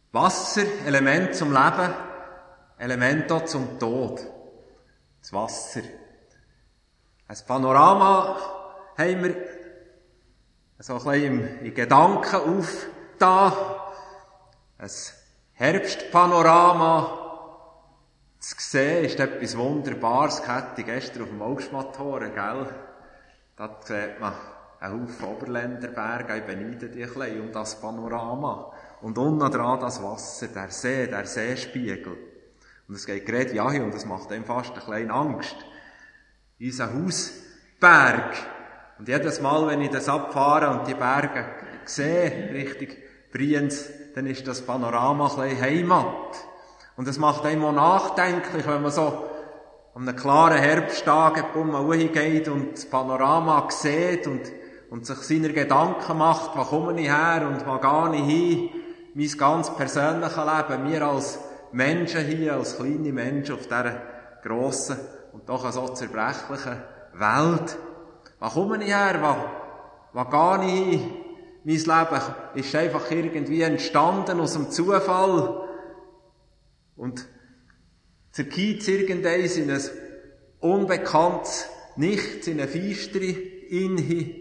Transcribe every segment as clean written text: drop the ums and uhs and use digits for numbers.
Wasser, Element zum Leben, Element auch zum Tod. Das Wasser. Ein Panorama haben wir so ein bisschen in Gedanken aufgetan. Ein Herbstpanorama zu sehen ist etwas Wunderbares. Ich hatte gestern auf dem Augstmattoren, gell? Da sieht man einen Haufen Oberländerberge. Ich beneide die ein bisschen um das Panorama. Und unten dran das Wasser, der See, der Seespiegel. Und es geht gerade ja hin und das macht einem fast ein bisschen Angst. Unser Hausberg. Und jedes Mal, wenn ich das abfahre und die Berge sehe, Richtung Brienz, dann ist das Panorama ein bisschen Heimat. Und es macht einem auch nachdenklich, wenn man so an einem klaren Herbsttag geht und das Panorama sieht und sich seine Gedanken macht, wo komme ich her und wo gehe ich hin, mein ganz persönliches Leben, wir als Menschen hier, als kleine Menschen auf dieser grossen und doch so zerbrechlichen Welt. Wo komme ich her, wo gehe ich hin? Mein Leben ist einfach irgendwie entstanden aus dem Zufall und zerkeilt irgendeins in ein unbekanntes Nichts, in eine feistere Inhi.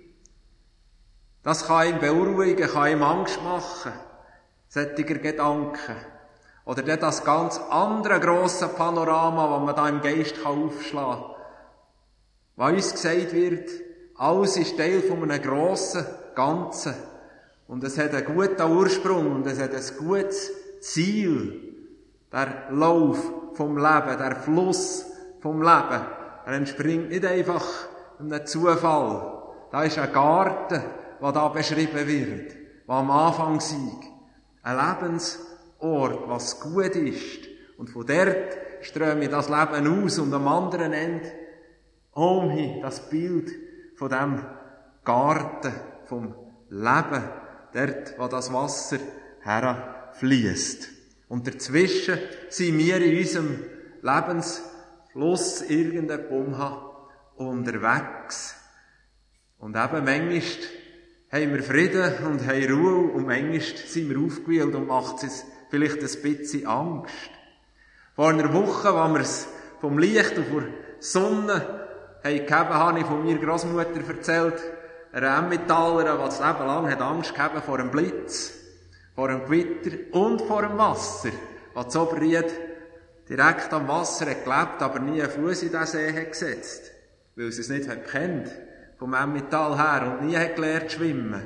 Das kann ihm beunruhigen, kann ihm Angst machen, solcher Gedanken. Oder dann das ganz andere grosse Panorama, das man da im Geist aufschlagen kann. Weil uns gesagt wird, alles ist Teil von einem grossen Ganzen. Und es hat einen guten Ursprung und es hat ein gutes Ziel. Der Lauf vom Leben, der Fluss vom Leben, er entspringt nicht einfach einem Zufall. Da ist ein Garten, der da beschrieben wird, der am Anfang ist. Ein Lebensort, was gut ist. Und von dort ströme das Leben aus und am anderen Ende umhin das Bild von dem Garten, vom Leben, dort, wo das Wasser herfliesst. Und dazwischen sind wir in unserem Lebensfluss irgendein unterwegs. Und eben manchmal haben wir Frieden und haben Ruhe und manchmal sind wir aufgewühlt und macht es vielleicht ein bisschen Angst. Vor einer Woche, als wir es vom Licht und der Sonne gegeben, habe ich von meiner Großmutter erzählt, einer Emmentaler, die das Leben lang hat Angst gehabt vor dem Blitz, vor dem Gewitter und vor dem Wasser, was zu Oberried direkt am Wasser hat gelebt, aber nie einen Fuß in diesen See hat gesetzt, weil sie es nicht hat gekannt, vom Emmental her, und nie hat gelernt zu schwimmen.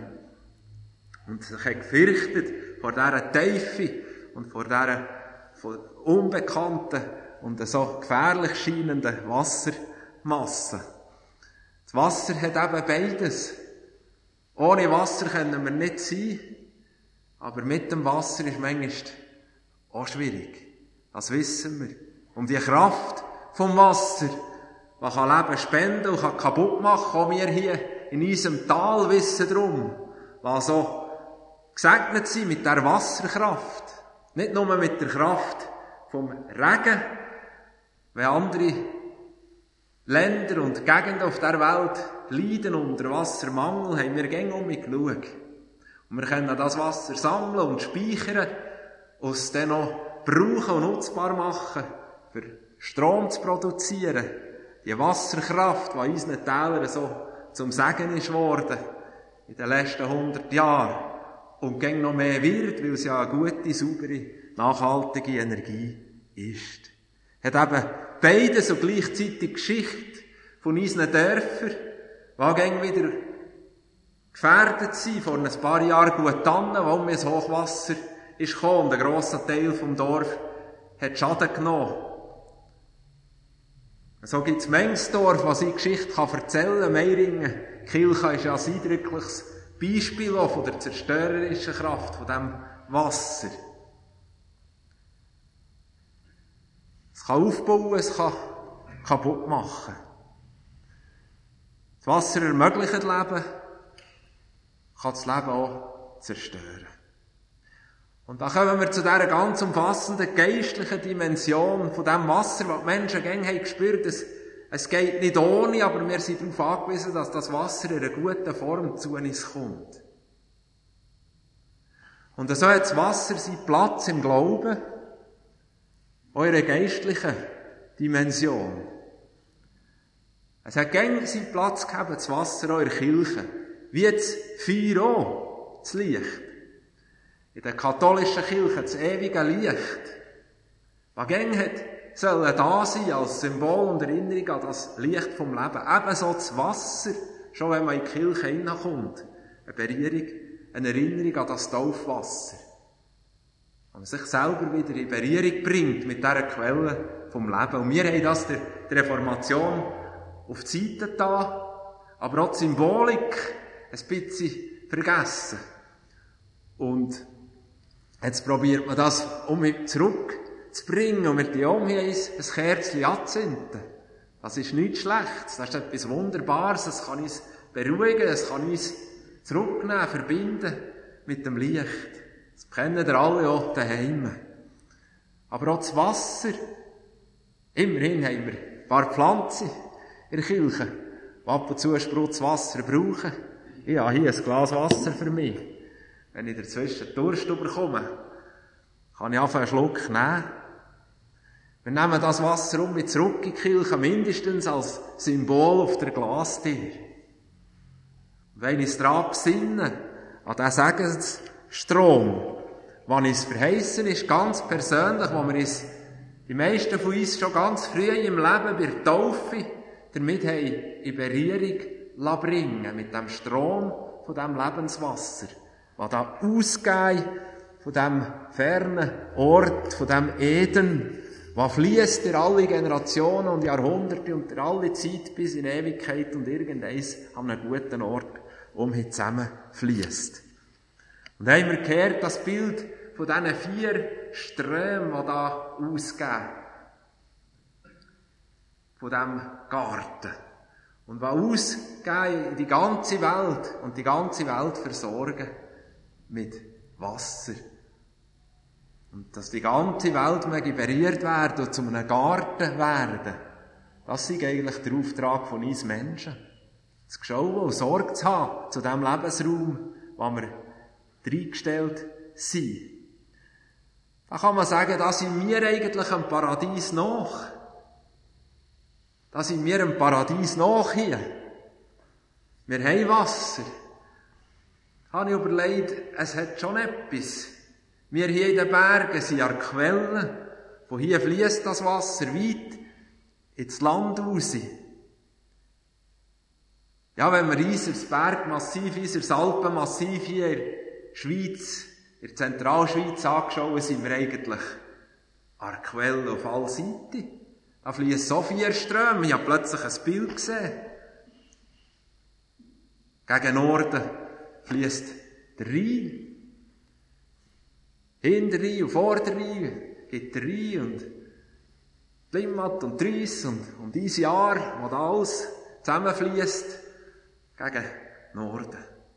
Und sich hat gefürchtet vor dieser Tiefe und vor dieser unbekannten und so gefährlich scheinenden Wassermasse. Das Wasser hat eben beides. Ohne Wasser können wir nicht sein, aber mit dem Wasser ist manchmal auch schwierig. Das wissen wir. Und die Kraft vom Wasser, die kann Leben spenden und kann kaputt machen, auch wir hier in unserem Tal wissen drum, was so gesegnet sind mit der Wasserkraft. Nicht nur mit der Kraft vom Regen, wenn andere Länder und Gegenden auf der Welt leiden unter Wassermangel, haben wir gängig umgeschaut. Und wir können das Wasser sammeln und speichern, und es dann noch brauchen und nutzbar machen, für Strom zu produzieren. Die Wasserkraft, die in unseren Tälern so zum Segen ist worden, in den letzten 100 Jahren. Und gängig noch mehr wird, weil es ja eine gute, saubere, nachhaltige Energie ist. Hat eben beides und gleichzeitig Geschichte von unseren Dörfern, die gängig wieder gefährdet sind. Vor ein paar Jahren gut an, wo das Hochwasser ist gekommen und ein grosser Teil vom Dorf hat Schaden genommen. So gibt es Mengsdorf, was ich Geschichte erzählen kann. Meiringen, Kilcha ist ja ein eindrückliches Beispiel auch von der zerstörerischen Kraft von diesem Wasser. Es kann aufbauen, es kann kaputt machen. Das Wasser ermöglicht Leben, kann das Leben auch zerstören. Und da kommen wir zu dieser ganz umfassenden geistlichen Dimension von dem Wasser, was die Menschen gängig haben gespürt. Es geht nicht ohne, aber wir sind darauf angewiesen, dass das Wasser in einer guten Form zu uns kommt. Und so hat das Wasser seinen Platz im Glauben, eurer geistlichen Dimension. Es hat gängig seinen Platz gehabt, das Wasser eurer Kirche. Wie das Feuer auch, das Licht. In der katholischen Kirche das ewige Licht. Was gängig hat, soll da sein als Symbol und Erinnerung an das Licht vom Leben. Ebenso das Wasser, schon wenn man in die Kirche hineinkommt. Eine Berührung, eine Erinnerung an das Taufwasser. Wenn man sich selber wieder in Berührung bringt mit dieser Quelle vom Leben. Und wir haben das der Reformation auf die Seite getan, aber auch die Symbolik ein bisschen vergessen. Und jetzt probiert man das zurückzubringen und wir haben ein Kerzchen anzünden. Das ist nichts Schlechtes, das ist etwas Wunderbares, das kann uns beruhigen, das kann uns zurücknehmen, verbinden mit dem Licht. Das kennen ihr alle auch daheim. Aber auch das Wasser, immerhin haben wir ein paar Pflanzen in der Kirche, die ab und zu Sprutzwasser brauchen. Ich habe hier ein Glas Wasser für mich. Wenn ich dazwischen Durst bekomme, kann ich einfach einen Schluck nehmen. Wir nehmen das Wasser zurück in die Kirche, mindestens als Symbol auf der Glastür. Und wenn ich es daran besinne, an diesen Segensstrom, der uns verheissen ist, ganz persönlich, wo wir uns, die meisten von uns schon ganz früh im Leben bei der Taufe damit haben in Berührung bringen mit dem Strom von dem Lebenswasser, was da ausgeht von dem fernen Ort, von dem Eden, was fließt durch alle Generationen und Jahrhunderte und durch alle Zeit bis in Ewigkeit und irgendeins an einem guten Ort zusammen fließt. Und da haben wir gehört, das Bild von diesen 4 Strömen, die da ausgehen. Von diesem Garten. Und die ausgehen in die ganze Welt und die ganze Welt versorgen mit Wasser. Und dass die ganze Welt möge berührt werden und zu einem Garten werden, das ist eigentlich der Auftrag von uns Menschen. Zu schauen und Sorge zu haben zu dem Lebensraum, wo wir reingestellt sind. Da kann man sagen, da sind wir eigentlich am Paradies nach. Da sind wir im Paradies nach hier. Wir haben Wasser. Da habe ich überlegt, es hat schon etwas. Wir hier in den Bergen sind an Quellen. Von hier fließt das Wasser weit ins Land raus. Ja, wenn wir unser Bergmassiv, unser Alpenmassiv hier in der Schweiz, in der Zentralschweiz angeschaut, sind wir eigentlich an der Quelle auf alle Seiten. Da fließen so 4 Ströme. Ich habe plötzlich ein Bild gesehen. Gegen Norden fließt der Rhein. Hinter Rhein und vor der Rhein gibt der Rhein und die Limmat und die Reuss und dieses Jahr, wo da alles zusammenfließt, gegen Norden.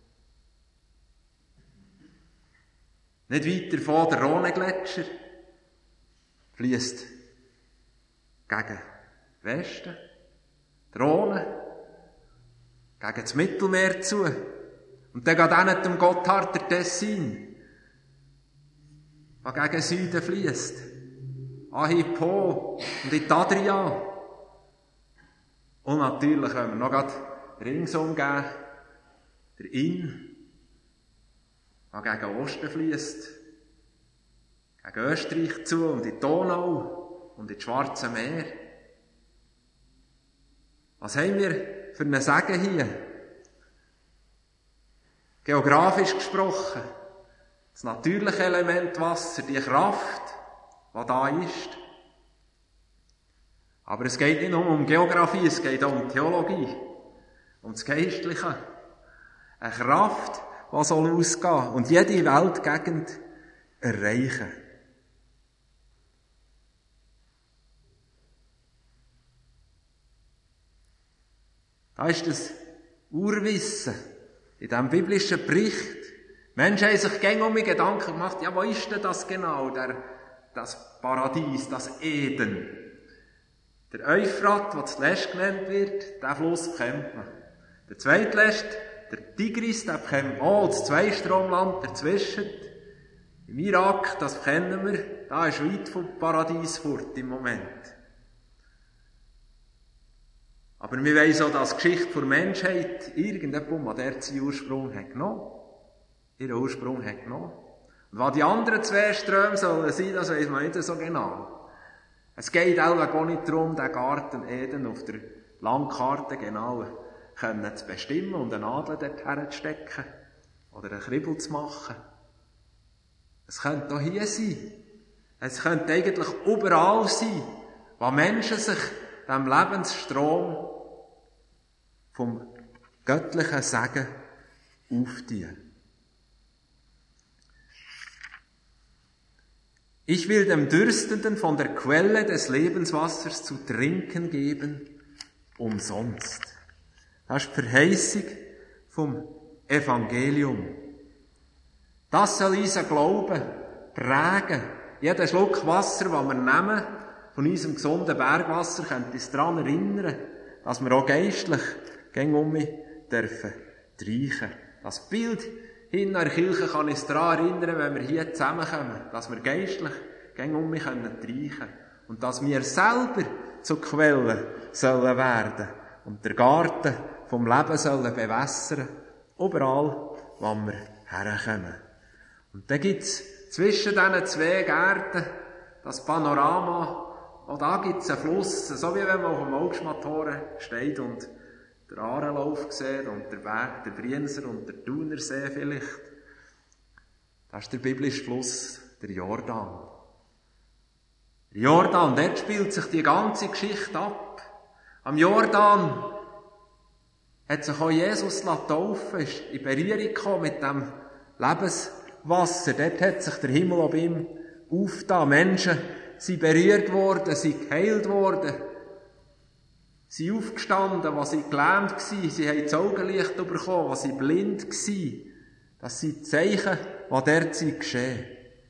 Nicht weit davon der Rhone-Gletscher fließt gegen Westen, die Rhone, gegen das Mittelmeer zu. Und dann geht auch nicht dem Gotthard Tessin, der gegen Süden fließt. Ahi Po und in die Adria. Und natürlich können wir noch gerade ringsum geben, der Inn, der gegen Osten fließt, gegen Österreich zu und in die Donau und in das Schwarze Meer. Was haben wir für einen Segen hier? Geografisch gesprochen, das natürliche Element Wasser, die Kraft, die da ist. Aber es geht nicht nur um Geografie, es geht auch um Theologie, um das Geistliche. Eine Kraft, die soll ausgehen und jede Weltgegend erreichen. Da ist das Urwissen in diesem biblischen Bericht. Menschen haben sich gerne um Gedanken gemacht, ja, wo ist denn das genau, das Paradies, das Eden? Der Euphrat, der zuletzt genannt wird, den Fluss kennt man. Der zweitletzte, der Tigris, den kennt man auch, das Zweistromland dazwischen. Im Irak, das kennen wir, da ist weit vom Paradies fort im Moment. Aber wir wissen auch, dass die Geschichte der Menschheit irgendjemand an der seinen Ursprung hat genommen. Ihren Ursprung hat genommen. Und was die anderen zwei Ströme sollen sein, das weiss man nicht so genau. Es geht auch gar nicht darum, den Garten Eden auf der Landkarte genau zu bestimmen und eine Nadel dort herzustecken oder einen Kribbel zu machen. Es könnte auch hier sein. Es könnte eigentlich überall sein, wo Menschen sich dem Lebensstrom vom göttlichen Segen auftun. Ich will dem Dürstenden von der Quelle des Lebenswassers zu trinken geben, umsonst. Das ist die Verheißung vom Evangelium. Das soll unseren Glauben prägen. Jeder Schluck Wasser, den wir nehmen, von unserem gesunden Bergwasser, könnte uns daran erinnern, dass wir auch geistlich gegen dürfen trinken. Das Bild in der Kirche kann uns daran erinnern, wenn wir hier zusammenkommen, dass wir geistlich gegen trinken können. Und dass wir selber zu Quellen sollen werden und der Garten vom Leben sollen bewässern, überall, wo wir herkommen. Und dann gibt's zwischen diesen zwei Gärten das Panorama, auch da gibt's einen Fluss, so wie wenn man auf dem Augstmatoren steht und der Aarenlauf sieht und der Weg, der Brienzer und der Thunersee vielleicht. Das ist der biblische Fluss, der Jordan. Der Jordan, dort spielt sich die ganze Geschichte ab. Am Jordan hat sich auch Jesus taufen, ist in Berührung gekommen mit dem Lebenswasser. Dort hat sich der Himmel ab ihm aufgetan. Menschen sind berührt worden, sind geheilt worden, sind aufgestanden, was sie gelähmt waren. Sie haben das Augenlicht bekommen, was sie blind waren. Das sind Zeichen, die dort geschehen.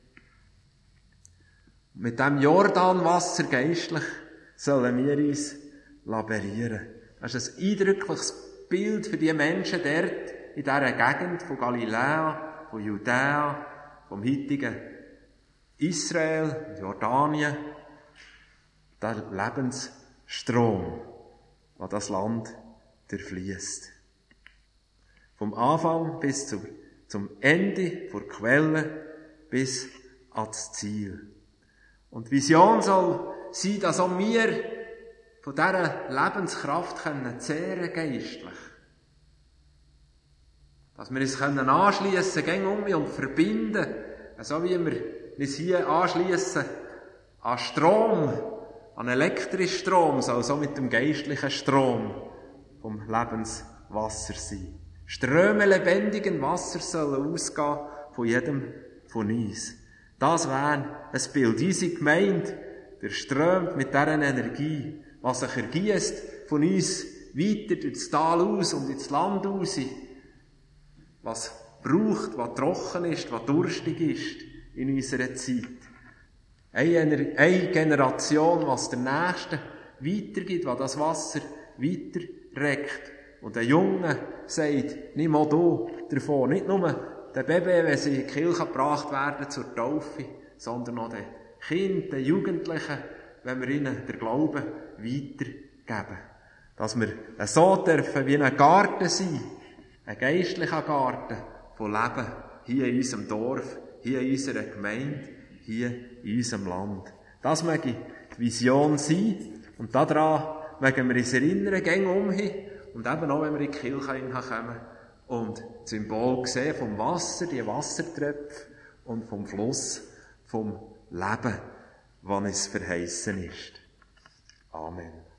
Mit dem Jordanwasser geistlich sollen wir uns berühren. Das ist ein eindrückliches Bild für die Menschen dort in dieser Gegend von Galiläa, von Judäa, vom heutigen Israel, Jordanien. Der Lebensstrom, der das Land durchfließt. Vom Anfang bis zum Ende, von der Quelle bis ans Ziel. Und die Vision soll sein, dass auch wir von dieser Lebenskraft zehren geistlich. Dass wir uns anschliessen können und verbinden, so wie wir uns hier anschliessen an Strom, an elektrischen Strom, soll so mit dem geistlichen Strom vom Lebenswasser sein. Ströme lebendigen Wassers sollen ausgehen von jedem von uns. Das wäre ein Bild. Unsere Gemeinde, der strömt mit dieser Energie, was sich ergießt von uns weiter durchs Tal aus und ins Land raus. Was braucht, was trocken ist, was durstig ist in unserer Zeit. Eine Generation, was der Nächste weitergibt, was das Wasser weiterreckt. Und der Junge sagt, nimm mal du davon. Nicht nur der Baby, wenn sie in die Kirche gebracht werden zur Taufe, sondern auch den Kindern, den Jugendlichen, wenn wir ihnen den Glauben weitergeben. Dass wir so dürfen wie ein Garten sein, ein geistlicher Garten von Leben, hier in unserem Dorf, hier in unserer Gemeinde, hier in unserem Land. Das möge die Vision sein und daran mögen wir uns erinnern, gehen umhin und eben auch, wenn wir in die Kirche kommen und das Symbol sehen vom Wasser, die Wassertröpfe und vom Fluss, vom Leben, wann es verheißen ist. Amen.